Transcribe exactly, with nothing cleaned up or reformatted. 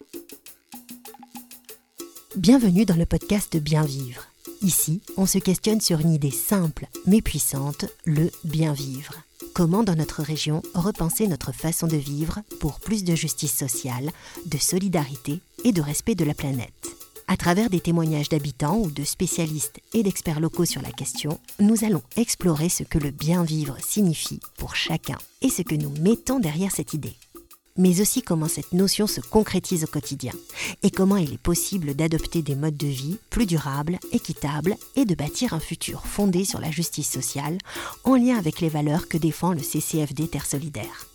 Bienvenue dans le podcast Bien vivre. Ici, on se questionne sur une idée simple mais puissante, le bien vivre. Comment dans notre région repenser notre façon de vivre pour plus de justice sociale, de solidarité et de respect de la planète. À travers des témoignages d'habitants ou de spécialistes et d'experts locaux sur la question, nous allons explorer ce que le bien vivre signifie pour chacun et ce que nous mettons derrière cette idée. Mais aussi comment cette notion se concrétise au quotidien et comment il est possible d'adopter des modes de vie plus durables, équitables et de bâtir un futur fondé sur la justice sociale en lien avec les valeurs que défend le C C F D Terre Solidaire.